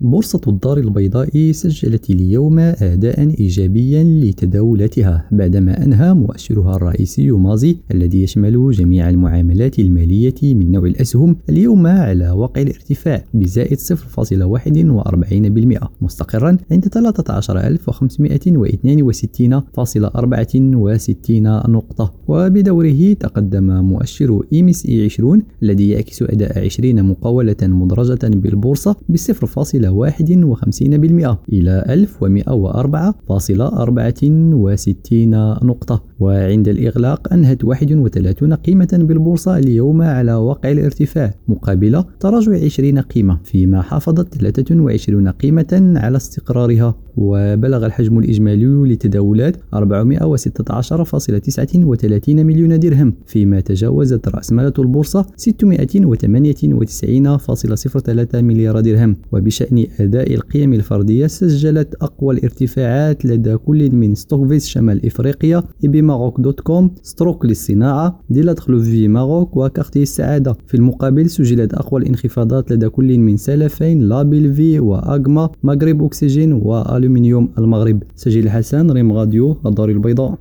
بورصة الدار البيضاء سجلت اليوم أداء إيجابيا لتداولاتها بعدما أنهى مؤشرها الرئيسي مازي الذي يشمل جميع المعاملات المالية من نوع الأسهم اليوم على وقع الارتفاع بزائد 0.41% مستقرا عند 13562.64 نقطة. وبدوره تقدم مؤشر MSCI 20 الذي يعكس أداء 20 مقاولة مدرجة بالبورصة ب0.51% إلى 1104.64 نقطة. وعند الإغلاق أنهت 31 قيمة بالبورصة اليوم على وقع الارتفاع مقابل تراجع 20 قيمة، فيما حافظت 23 قيمة على استقرارها. وبلغ الحجم الإجمالي للتداولات 416.39 مليون درهم، فيما تجاوزت رأسمالة البورصة 698.03 مليار درهم. وبشأن أداء القيم الفردية سجلت أقوى الارتفاعات لدى كل من ستوكفيس شمال إفريقيا، إبيماروك.com، ستروك للصناعة، ديلاتخلو في ماروك، وكارتي السعادة. في المقابل سجلت أقوى الانخفاضات لدى كل من سلفين، لابيل في، وأغما، مغرب أكسجين، وألومنيوم المغرب. سجل حسن، ريم راديو، الدار البيضاء.